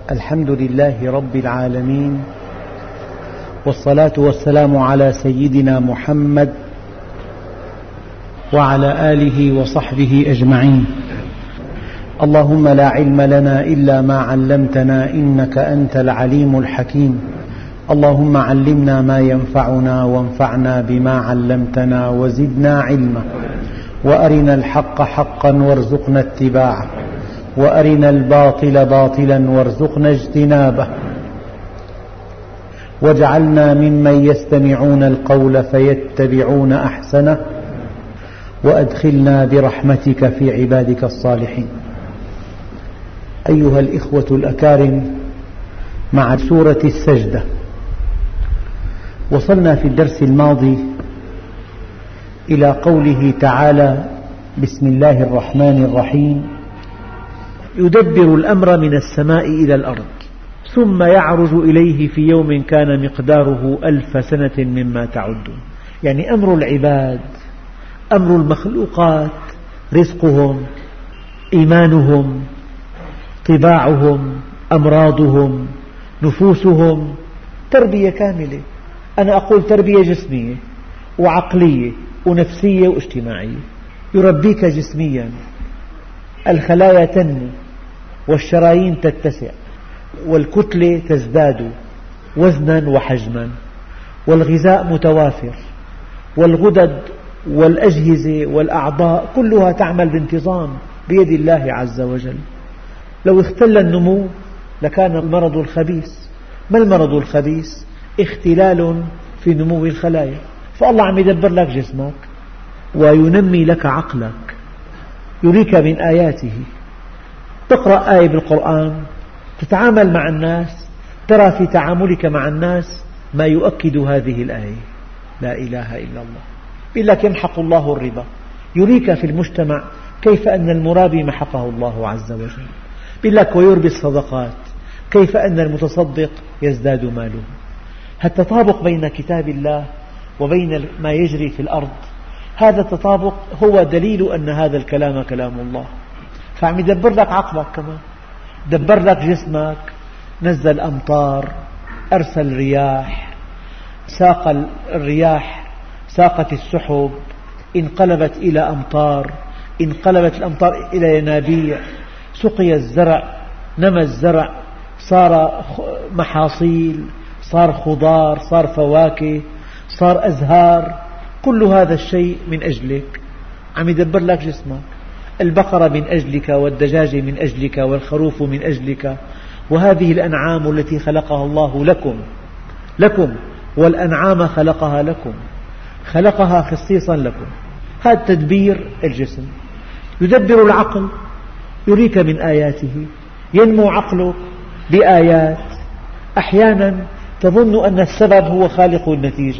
الحمد لله رب العالمين، والصلاة والسلام على سيدنا محمد وعلى آله وصحبه أجمعين. اللهم لا علم لنا إلا ما علمتنا إنك أنت العليم الحكيم. اللهم علمنا ما ينفعنا وانفعنا بما علمتنا وزدنا علما، وأرنا الحق حقا وارزقنا اتباعه، وأرنا الباطل باطلا وارزقنا اجتنابه، واجعلنا ممن يستمعون القول فيتبعون أحسنه، وأدخلنا برحمتك في عبادك الصالحين. أيها الإخوة الأكارم، مع سورة السجدة وصلنا في الدرس الماضي إلى قوله تعالى: بسم الله الرحمن الرحيم، يدبر الأمر من السماء إلى الأرض ثم يعرج إليه في يوم كان مقداره 1000 سنة مما تعدون. يعني أمر العباد، أمر المخلوقات، رزقهم، إيمانهم، طباعهم، أمراضهم، نفوسهم، تربية كاملة. أنا أقول تربية جسمية وعقلية ونفسية واجتماعية. يربيك جسميا، الخلايا تنمو والشرايين تتسع والكتلة تزداد وزنا وحجما، والغذاء متوافر، والغدد والأجهزة والأعضاء كلها تعمل بانتظام بيد الله عز وجل. لو اختل النمو لكان المرض الخبيث. ما المرض الخبيث؟ اختلال في نمو الخلايا. فالله عم يدبر لك جسمك وينمي لك عقلك، يريك من آياته. تقرأ آية بالقرآن، تتعامل مع الناس، ترى في تعاملك مع الناس ما يؤكد هذه الآية: لا إله إلا الله. يقول لك: يمحق الله الربا. يريك في المجتمع كيف أن المرابي محقه الله عز وجل. يقول لك: ويربي الصدقات، كيف أن المتصدق يزداد ماله. التطابق بين كتاب الله وبين ما يجري في الأرض، هذا التطابق هو دليل أن هذا الكلام كلام الله. فعم يدبر لك عقلك كمان، دبر لك جسمك، نزل أمطار، أرسل رياح، ساق الرياح، ساقت السحب، انقلبت إلى أمطار، انقلبت الأمطار إلى ينابيع، سقي الزرع، نمى الزرع، صار محاصيل، صار خضار، صار فواكه، صار أزهار. كل هذا الشيء من أجلك، عم يدبر لك جسمك. البقرة من أجلك، والدجاج من أجلك، والخروف من أجلك، وهذه الأنعام التي خلقها الله لكم، والأنعام خلقها لكم، خلقها خصيصا لكم. هذا تدبير الجسم. يدبر العقل، يريك من آياته. ينمو عقلك بآيات. أحيانا تظن أن السبب هو خالق النتيجة،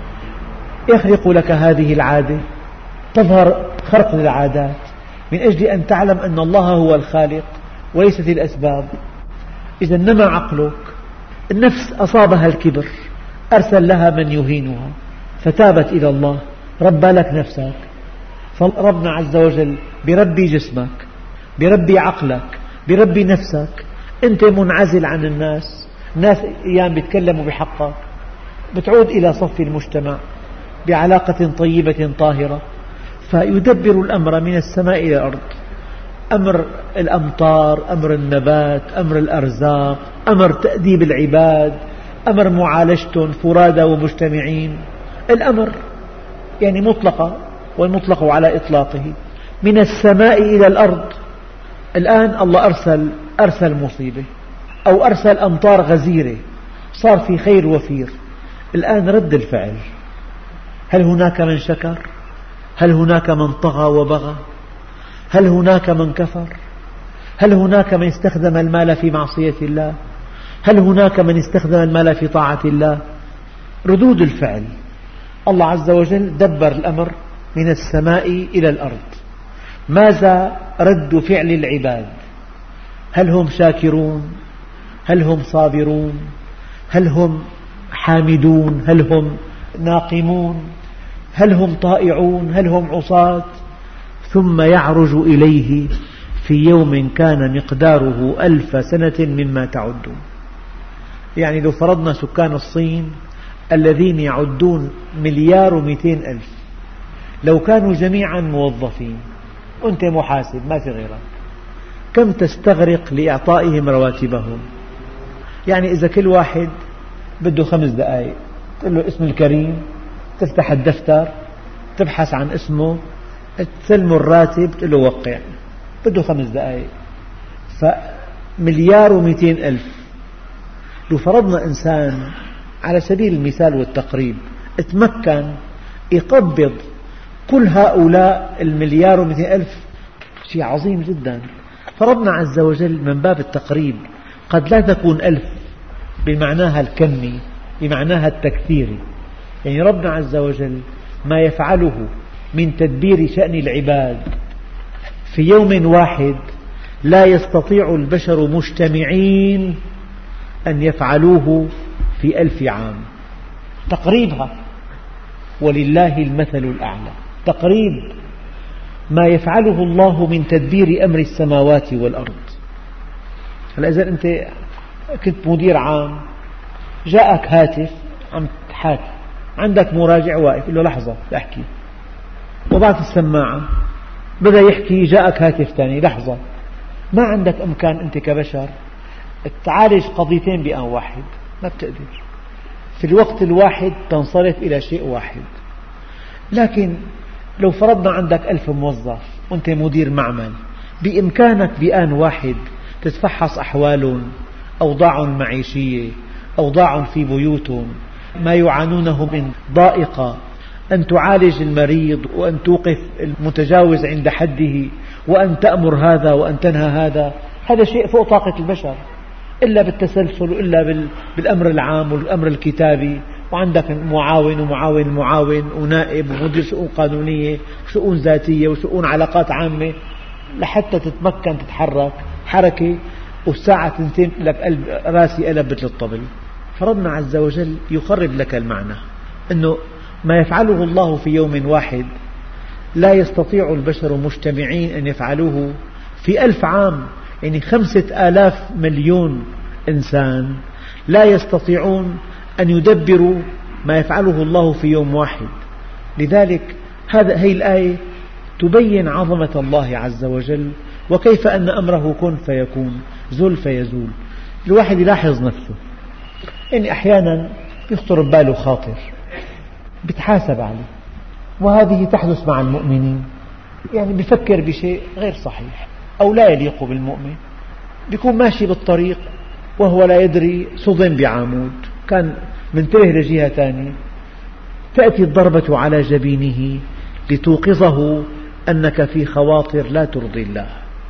يخلق لك هذه العادة، تظهر خرق للعادات من أجل أن تعلم أن الله هو الخالق وليست الأسباب. إذا نمى عقلك. النفس أصابها الكبر، أرسل لها من يهينها فتابت إلى الله، ربى لك نفسك. فربنا عز وجل بربي جسمك، بربي عقلك، بربي نفسك. أنت منعزل عن الناس أيام بيتكلموا بحقك، بتعود إلى صف المجتمع بعلاقة طيبة طاهرة. فيدبر الأمر من السماء إلى الأرض. أمر الأمطار، أمر النبات، أمر الأرزاق، أمر تأديب العباد، أمر معالجتهم فرادى ومجتمعين. الأمر يعني مطلقة، والمطلق على إطلاقه. من السماء إلى الأرض. الآن الله أرسل مصيبة أو أرسل أمطار غزيرة، صار في خير وفير. الآن رد الفعل. هل هناك من شكر؟ هل هناك من طغى وبغى؟ هل هناك من كفر؟ هل هناك من استخدم المال في معصية الله؟ هل هناك من استخدم المال في طاعة الله؟ ردود الفعل. الله عز وجل دبر الأمر من السماء إلى الأرض. ماذا رد فعل العباد؟ هل هم شاكرون؟ هل هم صابرون؟ هل هم حامدون؟ هل هم ناقمون؟ هل هم طائعون؟ هل هم عصاة؟ ثم يعرج إليه في يوم كان مقداره 1000 سنة مما تعدون. يعني لو فرضنا سكان الصين الذين يعدون 1,200,000,000 لو كانوا جميعا موظفين وأنت محاسب ما في غيرك، كم تستغرق لإعطائهم رواتبهم؟ يعني إذا كل واحد بده 5 دقائق تقول له اسم الكريم، تفتح الدفتر تبحث عن اسمه، تسلمه الراتب، تقول له وقع، بده 5 دقائق. ف1,200,000,000 لو فرضنا إنسان على سبيل المثال والتقريب تمكن يقبض كل هؤلاء 1,200,000,000، شيء عظيم جدا. فربنا عز وجل من باب التقريب قد لا تكون 1000 بمعناها الكمي، بمعناها التكثيري. يعني ربنا عز وجل ما يفعله من تدبير شأن العباد في يوم واحد لا يستطيع البشر مجتمعين أن يفعلوه في 1000 عام. تقريبها، ولله المثل الأعلى. تقريب ما يفعله الله من تدبير أمر السماوات والأرض. هلأ إذا أنت كنت مدير عام جاءك هاتف عم تحاكي، عندك مراجع واقف، قل له لحظة أحكي، وضعت السماعة بدأ يحكي، جاءك هاتف ثاني، لحظة. ما عندك إمكان أنت كبشر تعالج قضيتين بآن واحد، ما بتقدر. في الوقت الواحد تنصرف إلى شيء واحد. لكن لو فرضنا عندك 1000 موظف وأنت مدير معمل، بإمكانك بآن واحد تتفحص أحوالهم، أوضاعهم المعيشية، أوضاعهم في بيوتهم، ما يعانونه من ضائقة، أن تعالج المريض، وأن توقف المتجاوز عند حده، وأن تأمر هذا وأن تنهى هذا. هذا شيء فوق طاقة البشر، إلا بالتسلسل، وإلا بالأمر العام والأمر الكتابي، وعندك معاون ومعاون المعاون ونائب ومدير شؤون قانونية وشؤون ذاتية وشؤون علاقات عامة، لحتى تتمكن تتحرك حركة والساعة 2 لك قلب راسي قلب مثل الطبل. فربنا عز وجل يقرب لك المعنى أنه ما يفعله الله في يوم واحد لا يستطيع البشر مجتمعين أن يفعلوه في 1000 عام. يعني 5,000 مليون إنسان لا يستطيعون أن يدبروا ما يفعله الله في يوم واحد. لذلك هذه الآية تبين عظمة الله عز وجل، وكيف أن أمره كن فيكون، زل فيزول. الواحد يلاحظ نفسه، يعني أحيانا يخطر بباله خاطر بتحاسب عليه، وهذه تحدث مع المؤمنين. يعني بيفكر بشيء غير صحيح أو لا يليق بالمؤمن، بيكون ماشي بالطريق وهو لا يدري صدم بعمود، كان منتبه لجهة ثانية، تأتي الضربة على جبينه لتوقظه أنك في خواطر لا ترضي الله.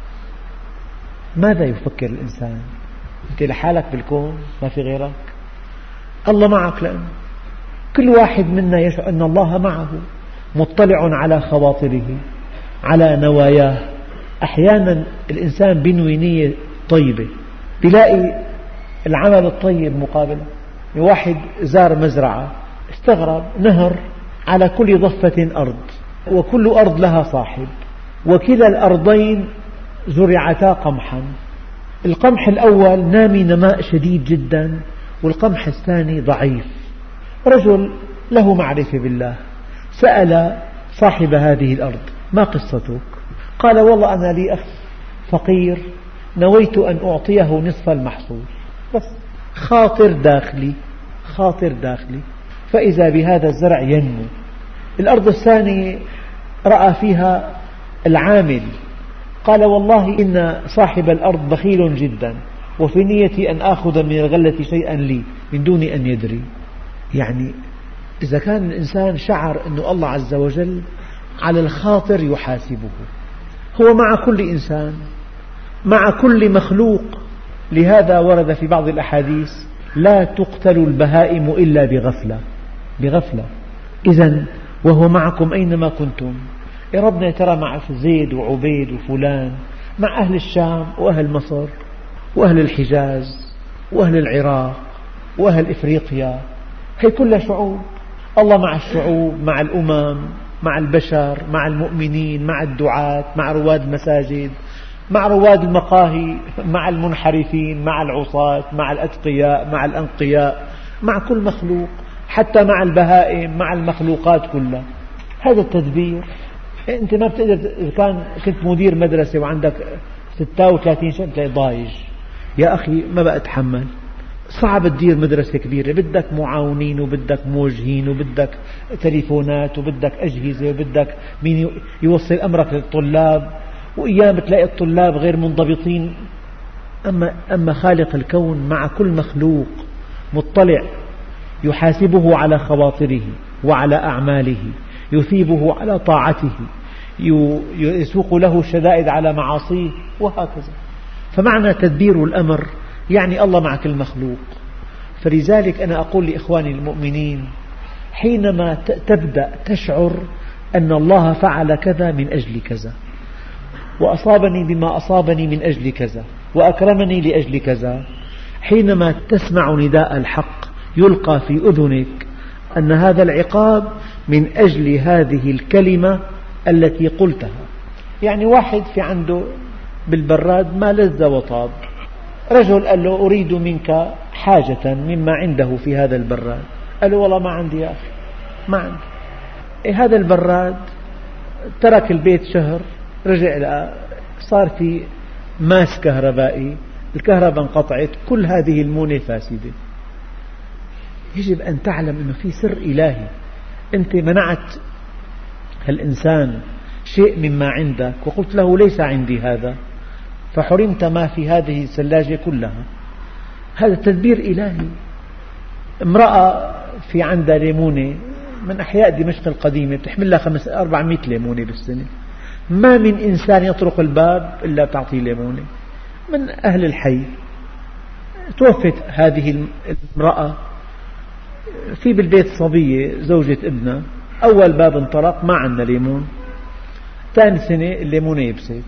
ماذا يفكر الإنسان؟ أنت لحالك بالكون، ما في غيرك. الله معك، لأن كل واحد منا يشعر أن الله معه، مطلع على خواطره، على نواياه. أحيانا الإنسان بينوي نية طيبة بيلاقي العمل الطيب مقابله. واحد زار مزرعة استغرب، نهر على كل ضفة أرض، وكل أرض لها صاحب، وكلا الأرضين زرعتا قمحا. القمح الأول نامي نماء شديد جدا، والقمح الثاني ضعيف. رجل له معرفة بالله سأل صاحب هذه الأرض: ما قصتك؟ قال: والله أنا لي أخ فقير نويت أن أعطيه نصف المحصول، بس خاطر داخلي، خاطر داخلي. فإذا بهذا الزرع ينمو. الأرض الثانية رأى فيها العامل، قال: والله إن صاحب الأرض بخيل جدا، وفي نيتي أن آخذ من الغلة شيئا لي من دون أن يدري. يعني إذا كان الإنسان شعر أن الله عز وجل على الخاطر يحاسبه، هو مع كل إنسان، مع كل مخلوق. لهذا ورد في بعض الأحاديث: لا تقتل البهائم إلا بغفلة. بغفلة. إذن وهو معكم أينما كنتم. يا ربنا ترى مع زيد وعبيد وفلان، مع أهل الشام وأهل مصر وأهل الحجاز وأهل العراق وأهل إفريقيا، هي كلها شعوب. الله مع الشعوب، مع الأمم، مع البشر، مع المؤمنين، مع الدعاة، مع رواد المساجد، مع رواد المقاهي، مع المنحرفين، مع العصاة، مع الأتقياء، مع الأنقياء، مع كل مخلوق، حتى مع البهائم، مع المخلوقات كلها. هذا التدبير. أنت ما بتقدر، إذا كنت مدير مدرسة وعندك 36 سنة تلاقي ضايج، يا أخي ما بقى أتحمل. صعب تدير مدرسة كبيرة، بدك معاونين وبدك موجهين وبدك تليفونات وبدك أجهزة وبدك مين يوصل أمرك للطلاب، وأيام تلاقي الطلاب غير منضبطين. أما خالق الكون مع كل مخلوق مطلع، يحاسبه على خواطره وعلى أعماله، يثيبه على طاعته، يسوق له الشدائد على معاصيه، وهكذا. فمعنى تدبير الأمر يعني الله مع كل مخلوق. فلذلك أنا أقول لإخواني المؤمنين، حينما تبدأ تشعر أن الله فعل كذا من أجل كذا، وأصابني بما أصابني من أجل كذا، وأكرمني لأجل كذا، حينما تسمع نداء الحق يلقى في أذنك أن هذا العقاب من أجل هذه الكلمة التي قلتها. يعني واحد في عنده بالبراد ما لذ وطاب، رجل قال له أريد منك حاجة مما عنده في هذا البراد، قال له والله ما عندي يا أخي، ما عندي. هذا البراد ترك البيت شهر، رجع صار في ماس كهربائي، الكهرباء انقطعت، كل هذه المونة فاسدة. يجب أن تعلم أنه في سر إلهي. أنت منعت الإنسان شيء مما عندك وقلت له ليس عندي هذا، فحرمت ما في هذه الثلاجة كلها. هذا تدبير إلهي. امرأة في عندها ليمونة من أحياء دمشق القديمة تحمل لها 400 ليمونة بالسنة، ما من إنسان يطرق الباب إلا تعطيه ليمونة من أهل الحي. توفت هذه المرأة، في بالبيت صبية زوجة ابنها، أول باب انطرق ما عندنا ليمون، ثاني سنة الليمونة يبست.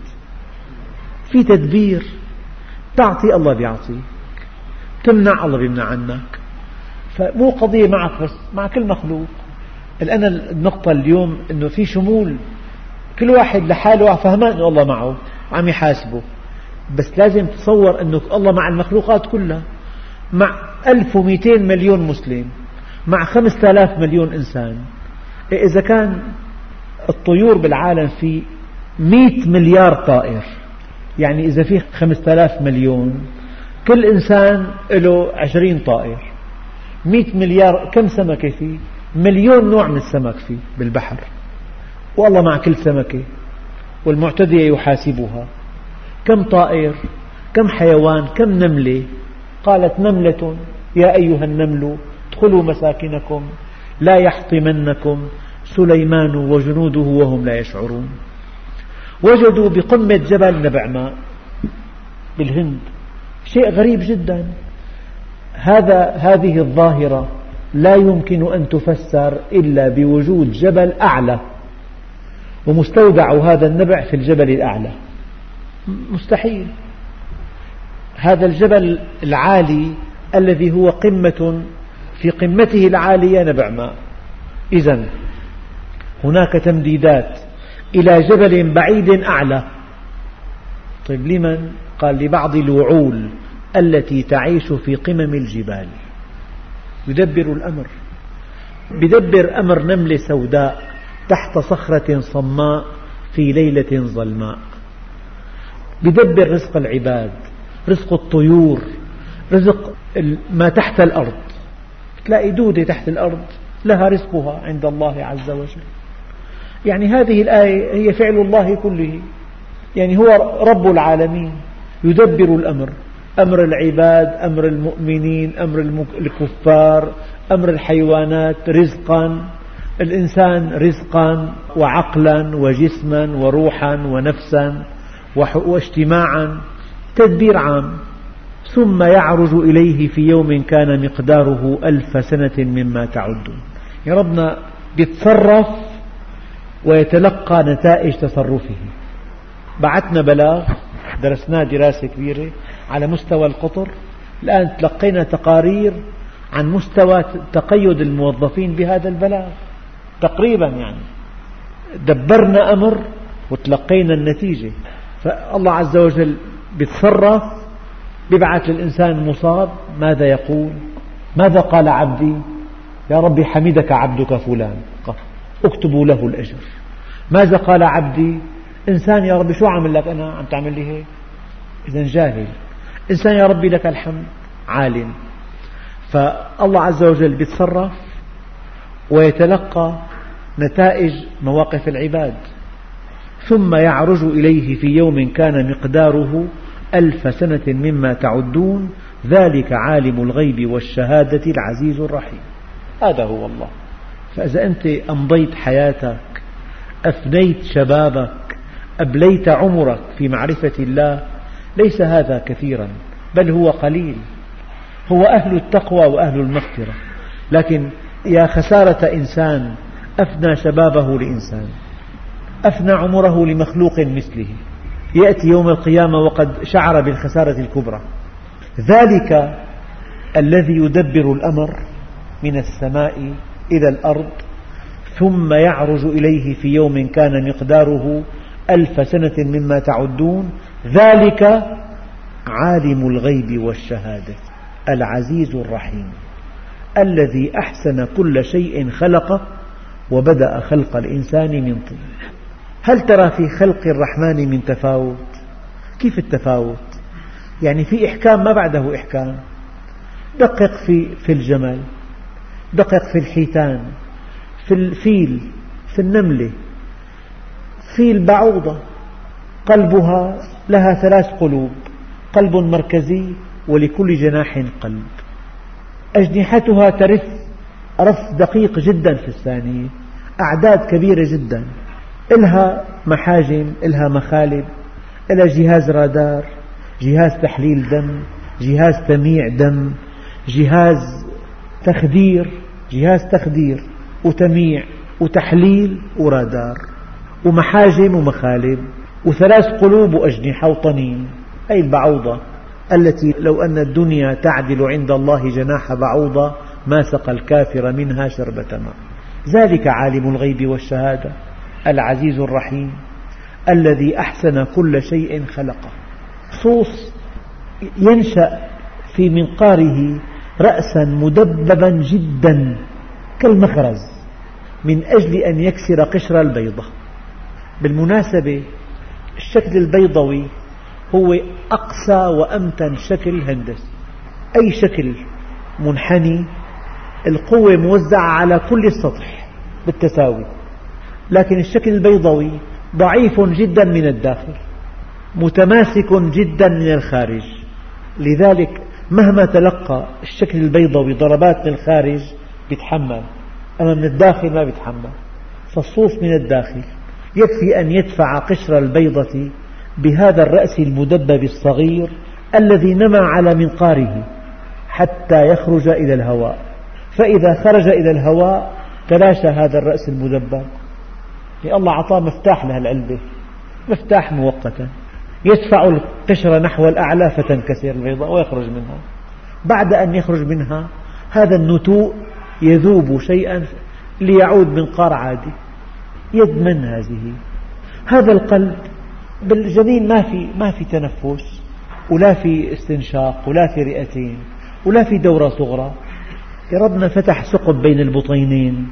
في تدبير، تعطي الله بيعطيك، تمنع الله بيمنع عنك. فمو قضية معك بس، مع كل مخلوق. الآن النقطة اليوم أنه في شمول، كل واحد لحاله فهمان أن الله معه عم يحاسبه، بس لازم تصور أنه الله مع المخلوقات كلها، مع 1200 مليون مسلم، مع 5000 مليون إنسان. إذا كان الطيور بالعالم في 100 مليار طائر، يعني إذا فيه 5000 مليون، كل إنسان له 20 طائر. 100 مليار، كم سمكة فيه؟ مليون نوع من السمك فيه بالبحر، والله مع كل سمكة، والمعتدية يحاسبها. كم طائر، كم حيوان، كم نملة. قالت نملة يا أيها النمل ادخلوا مساكنكم لا يحطمنكم سليمان وجنوده وهم لا يشعرون. وجدوا بقمة جبل نبع ماء بالهند، شيء غريب جدا. هذه الظاهرة لا يمكن أن تفسر إلا بوجود جبل أعلى، ومستودع هذا النبع في الجبل الأعلى، مستحيل. هذا الجبل العالي الذي هو قمة، في قمته العالية نبع ماء. إذن هناك تمديدات إلى جبل بعيد أعلى. طيب لمن؟ قال لبعض الوعول التي تعيش في قمم الجبال. يدبر الأمر، يدبر أمر نملة سوداء تحت صخرة صماء في ليلة ظلماء. يدبر رزق العباد، رزق الطيور، رزق ما تحت الأرض. تلاقي دودة تحت الأرض لها رزقها عند الله عز وجل. يعني هذه الآية هي فعل الله كله، يعني هو رب العالمين يدبر الأمر، أمر العباد، أمر المؤمنين، أمر الكفار، أمر الحيوانات، رزقا الإنسان، رزقا وعقلا وجسما وروحا ونفسا واجتماعا، تدبير عام. ثم يعرج إليه في يوم كان مقداره 1000 سنة مما تعدون. يا ربنا يتصرف ويتلقى نتائج تصرفه. بعثنا بلاغ، درسناه دراسة كبيرة على مستوى القطر، الآن تلقينا تقارير عن مستوى تقيد الموظفين بهذا البلاغ تقريبا. يعني دبرنا أمر وتلقينا النتيجة. فالله عز وجل يتصرف، يبعث للإنسان مصاب، ماذا يقول؟ ماذا قال عبدي؟ يا ربي حمدك عبدك فلان، اكتبوا له الأجر. ماذا قال عبدي؟ إنسان يا ربي شو عامل لك أنا؟ عم تعمل لي هيك؟ إذن جاهل. إنسان يا ربي لك الحمد، عالم. فالله عز وجل يتصرف ويتلقى نتائج مواقف العباد، ثم يعرج إليه في يوم كان مقداره 1000 سنة مما تعدون، ذلك عالم الغيب والشهادة العزيز الرحيم. هذا هو الله. فإذا أنت أمضيت حياتك، أفنيت شبابك، أبليت عمرك في معرفة الله، ليس هذا كثيرا بل هو قليل. هو أهل التقوى وأهل المغفرة، لكن يا خسارة إنسان أفنى شبابه لإنسان، أفنى عمره لمخلوق مثله، يأتي يوم القيامة وقد شعر بالخسارة الكبرى. ذلك الذي يدبر الأمر من السماء إلى الأرض ثم يعرج إليه في يوم كان مقداره 1000 سنة مما تعدون، ذلك عالم الغيب والشهادة العزيز الرحيم الذي أحسن كل شيء خلقه وبدأ خلق الإنسان من طين. هل ترى في خلق الرحمن من تفاوت؟ كيف التفاوت؟ يعني في إحكام ما بعده إحكام. دقق في الجمل، دقق في الحيتان، في الفيل، في النملة، في البعوضة قلبها لها 3 قلوب، قلب مركزي ولكل جناح قلب، أجنحتها ترف رف دقيق جدا في الثانية، أعداد كبيرة جدا، إلها محاجم، إلها مخالب، إلها جهاز رادار، جهاز تحليل دم، جهاز تميع دم، جهاز تخدير وتميع وتحليل ورادار ومحاجم ومخالب و3 قلوب وأجنحة وطنين. أي البعوضة التي لو أن الدنيا تعدل عند الله جناح بعوضة ما سقى الكافر منها شربة ماء. ذلك عالم الغيب والشهادة العزيز الرحيم الذي أحسن كل شيء خلقه. صوص ينشأ في منقاره رأسا مدببا جدا كالمخرز من أجل أن يكسر قشر البيضة. بالمناسبة الشكل البيضوي هو أقسى وأمتن شكل هندسي. أي شكل منحني القوة موزعة على كل السطح بالتساوي، لكن الشكل البيضوي ضعيف جدا من الداخل، متماسك جدا من الخارج. لذلك مهما تلقى الشكل البيضوي ضربات من الخارج يتحمل، أما من الداخل ما يتحمل. فالصوف من الداخل يكفي أن يدفع قشر البيضة بهذا الرأس المدبب الصغير الذي نمى على منقاره حتى يخرج إلى الهواء، فإذا خرج إلى الهواء تلاشى هذا الرأس المدبب. الله أعطاه مفتاح لهالعلبة، مفتاح مؤقتا يدفع القشرة نحو الأعلى فتنكسر البيضة ويخرج منها. بعد أن يخرج منها هذا النتوء يذوب شيئا ليعود منقار عادي. يد من هذه؟ هذا القلب بالجنين ما في تنفس ولا في استنشاق ولا في رئتين ولا في دورة صغرى. ربنا فتح ثقب بين البطينين،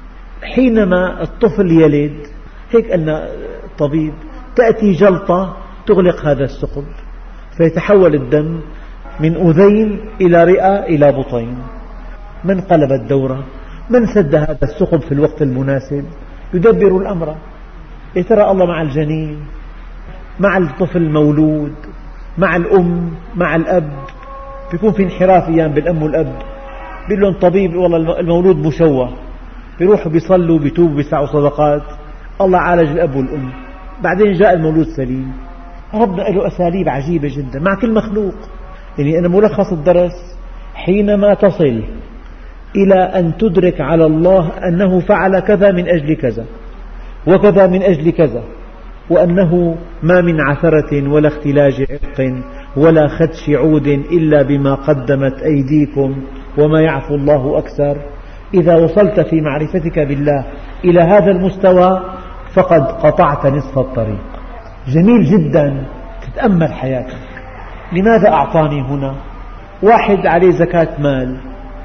حينما الطفل يلد هيك قلنا الطبيب تأتي جلطة تغلق هذا الثقب فيتحول الدم من أذين إلى رئة إلى بطين. من قلب الدورة؟ من سد هذا الثقب في الوقت المناسب؟ يدبر الأمر. يا ترى الله مع الجنين، مع الطفل المولود، مع الأم، مع الأب. بيكون في انحراف أيام بالأم والأب، بيقول لهم طبيب والله المولود مشوه، بيروحوا بيصلوا بيتوبوا بيسعوا صدقات، الله عالج الأب والأم، بعدين جاء المولود سليم. ربنا له أساليب عجيبة جدا مع كل مخلوق. يعني أنا ملخص الدرس حينما تصل إلى أن تدرك على الله أنه فعل كذا من أجل كذا وكذا من أجل كذا، وأنه ما من عثرة ولا اختلاج عرق ولا خدش عود إلا بما قدمت أيديكم وما يعفو الله أكثر. إذا وصلت في معرفتك بالله إلى هذا المستوى فقد قطعت نصف الطريق. جميل جدا تتأمل حياتك. لماذا أعطاني هنا؟ واحد عليه زكاة مال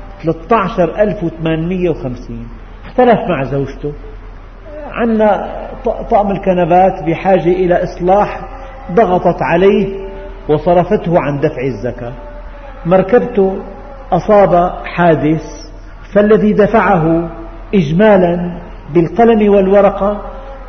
13,850، اختلف مع زوجته، عندنا طقم الكنبات بحاجة إلى إصلاح، ضغطت عليه وصرفته عن دفع الزكاة. مركبته أصاب حادث، فالذي دفعه إجمالا بالقلم والورقة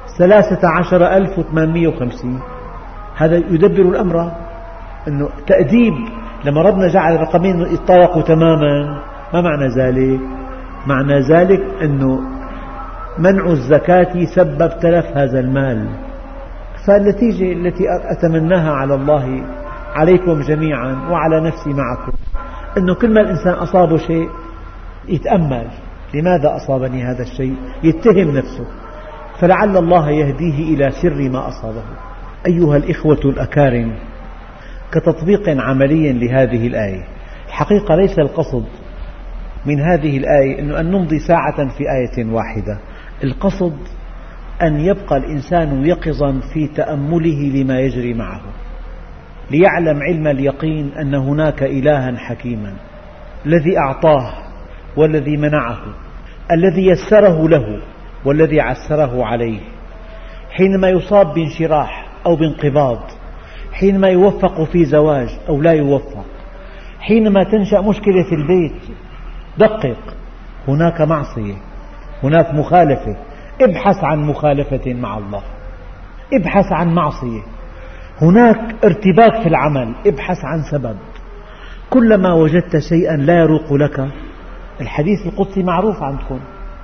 13,850. هذا يدبر الأمر، أنه تأديب. لما ربنا جعل الرقمين يتطابقوا تماما، ما معنى ذلك؟ معنى ذلك أنه منع الزكاة سبب تلف هذا المال. فالنتيجة التي أتمناها على الله عليكم جميعا وعلى نفسي معكم، أنه كل ما الإنسان أصابه شيء يتأمل، لماذا أصابني هذا الشيء؟ يتهم نفسه، فلعل الله يهديه إلى سر ما أصابه. أيها الإخوة الأكارم، كتطبيق عملي لهذه الآية، الحقيقة ليس القصد من هذه الآية أن نمضي ساعة في آية واحدة. القصد أن يبقى الإنسان يقظا في تأمله لما يجري معه، ليعلم علم اليقين أن هناك إلها حكيما، الذي أعطاه والذي منعه، الذي يسره له والذي عسره عليه، حينما يصاب بانشراح أو بانقباض، حينما يوفق في زواج أو لا يوفق، حينما تنشأ مشكلة في البيت، دقق، هناك معصية، هناك مخالفة، ابحث عن مخالفة مع الله، ابحث عن معصية، هناك ارتباك في العمل، ابحث عن سبب. كلما وجدت شيئا لا يروق لك، الحديث القدسي معروف عندكم: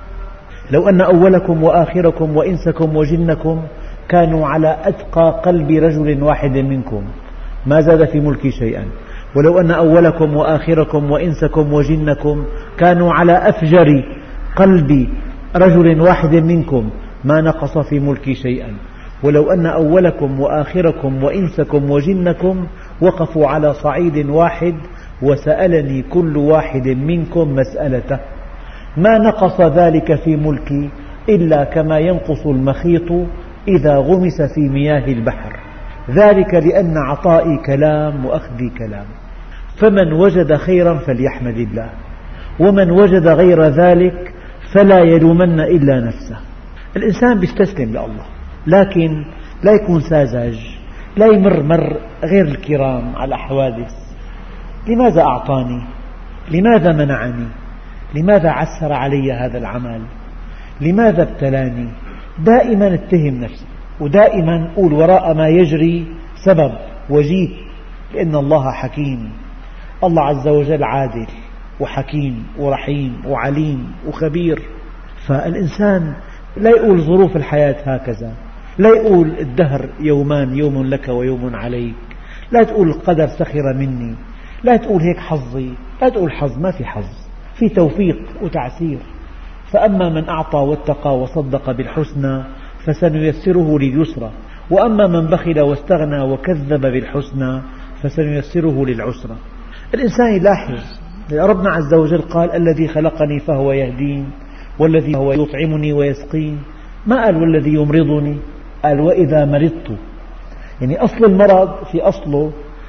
لو أن أولكم وآخركم وإنسكم وجنكم كانوا على أتقى قلب رجل واحد منكم ما زاد في ملكي شيئا، ولو أن أولكم وآخركم وإنسكم وجنكم كانوا على أفجر قلب رجل واحد منكم ما نقص في ملكي شيئا، ولو أن أولكم وآخركم وإنسكم وجنكم وقفوا على صعيد واحد وسألني كل واحد منكم مسألته ما نقص ذلك في ملكي إلا كما ينقص المخيط إذا غمس في مياه البحر، ذلك لأن عطائي كلام وأخذي كلام، فمن وجد خيرا فليحمد الله، ومن وجد غير ذلك فلا يلومن إلا نفسه. الإنسان يستسلم لله، لكن لا يكون ساذج، لا يمر غير الكرام على حوادث. لماذا أعطاني؟ لماذا منعني؟ لماذا عسر علي هذا العمل؟ لماذا ابتلاني؟ دائما اتهم نفسي، ودائما أقول وراء ما يجري سبب وجيه، لأن الله حكيم، الله عز وجل عادل وحكيم ورحيم وعليم وخبير. فالإنسان لا يقول ظروف الحياة هكذا، لا يقول الدهر يومان، يوم لك ويوم عليك، لا تقول القدر سخر مني، لا تقول هيك حظي، لا تقول حظ، ما في حظ، في توفيق وتعسير. فأما من أعطى واتقى وصدق بالحسنى فسنيسره لليسرى، وأما من بخل واستغنى وكذب بالحسنى فسنيسره للعسرى. الإنسان يلاحظ، ربنا عز وجل قال: الذي خلقني فهو يهدين، والذي هو يطعمني ويسقين، ما قال والذي يمرضني، قال وإذا مرضت. يعني أصل المرض في أصله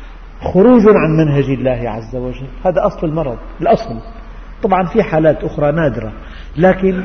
خروج عن منهج الله عز وجل، هذا أصل المرض، الأصل. طبعا في حالات أخرى نادرة، لكن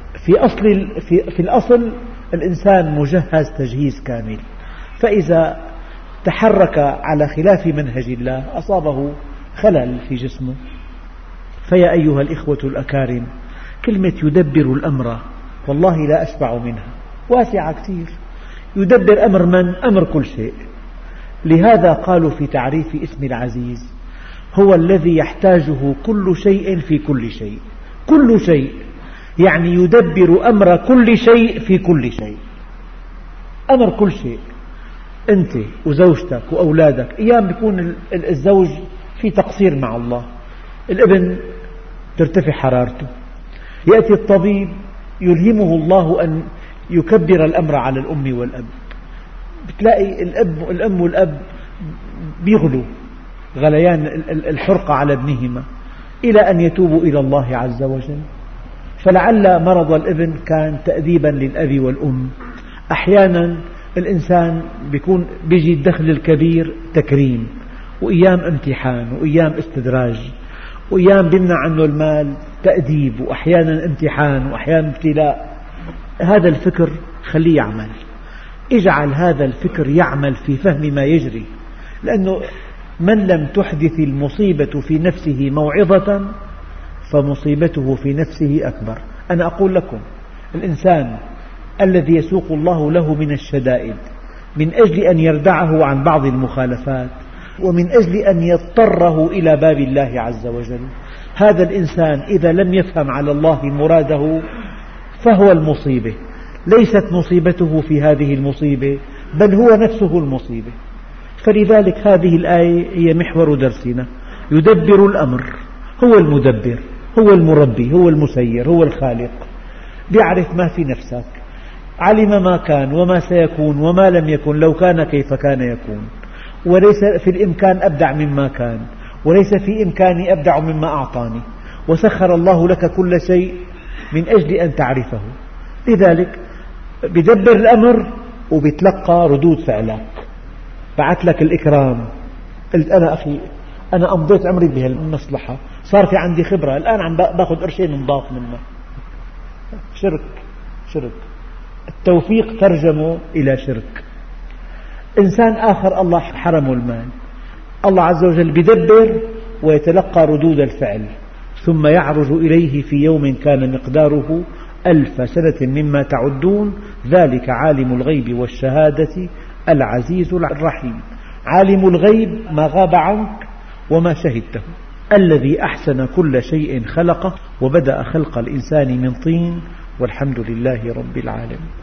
في الأصل الإنسان مجهز تجهيز كامل، فإذا تحرك على خلاف منهج الله أصابه خلل في جسمه. فيا أيها الإخوة الأكارم، كلمة يدبر الأمر والله لا أشبع منها، واسعة كثير. يدبر أمر من؟ أمر كل شيء. لهذا قالوا في تعريف اسم العزيز: هو الذي يحتاجه كل شيء في كل شيء. كل شيء يعني يدبر أمر كل شيء في كل شيء، أمر كل شيء. أنت وزوجتك وأولادك، أيام يكون الزوج في تقصير مع الله، الابن ترتفع حرارته، يأتي الطبيب يلهمه الله أن يكبر الأمر على الأم والأب، بتلاقي الأم والأب بيغلوا غليان الحرقة على ابنهما إلى أن يتوبوا إلى الله عز وجل. فلعل مرض الابن كان تأديبا للأب والأم، أحيانا الإنسان بيجي الدخل الكبير تكريم، وأيام امتحان، وأيام استدراج، وأيام بيمنع عنه المال تأديب، وأحيانا امتحان، وأحيانا ابتلاء. هذا الفكر خليه يعمل، اجعل هذا الفكر يعمل في فهم ما يجري، لأنه من لم تحدث المصيبة في نفسه موعظة فمصيبته في نفسه أكبر. أنا أقول لكم، الإنسان الذي يسوق الله له من الشدائد من أجل أن يردعه عن بعض المخالفات، ومن أجل أن يضطره إلى باب الله عز وجل، هذا الإنسان إذا لم يفهم على الله مراده فهو المصيبة. ليست مصيبته في هذه المصيبة، بل هو نفسه المصيبة. فلذلك هذه الآية هي محور درسنا. يدبر الأمر، هو المدبر، هو المربي، هو المسير، هو الخالق، يعرف ما في نفسك، علم ما كان وما سيكون وما لم يكن، لو كان كيف كان يكون، وليس في الإمكان أبدع مما كان، وليس في إمكاني أبدع مما أعطاني، وسخر الله لك كل شيء من أجل أن تعرفه. لذلك بدبر الأمر وبتلقى ردود فعلك. بعث لك الإكرام، قلت أنا أخي أنا أمضيت عمري بهالمصلحة، صار في عندي خبرة، الآن عم باخذ قرشين نضاف منه. شرك. التوفيق ترجمه إلى شرك. إنسان آخر الله حرمه المال، الله عز وجل بدبر ويتلقى ردود الفعل، ثم يعرج إليه في يوم كان مقداره 1000 سنة مما تعدون، ذلك عالم الغيب والشهادة العزيز الرحيم. عالم الغيب ما غاب عنك وما شهدته، الذي أحسن كل شيء خلقه، وبدأ خلق الإنسان من طين، والحمد لله رب العالمين.